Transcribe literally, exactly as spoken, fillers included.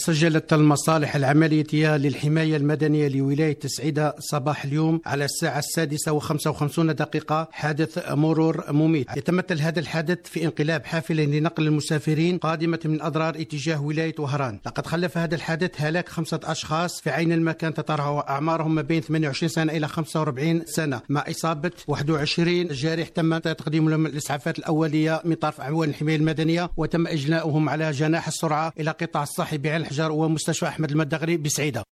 سجلت المصالح العملية للحماية المدنية لولاية سعيدة صباح اليوم على الساعة السادسة وخمسة وخمسين دقيقة حادث مرور مميت. يتمثل هذا الحادث في انقلاب حافلة لنقل المسافرين قادمة من أضرار اتجاه ولاية وهران. لقد خلف هذا الحادث هلاك خمسة أشخاص في عين المكان تتراوح أعمارهم ما بين ثمانية وعشرين سنة إلى خمسة وأربعين سنة، مع إصابة واحد وعشرين جارح تم تقديم لهم الإسعافات الأولية من طرف أعوان الحماية المدنية، وتم إجلاؤهم على جناح السرعة إلى قطاع الصحي بعين الحجر ومستشفى أحمد المدغري بسعيدة.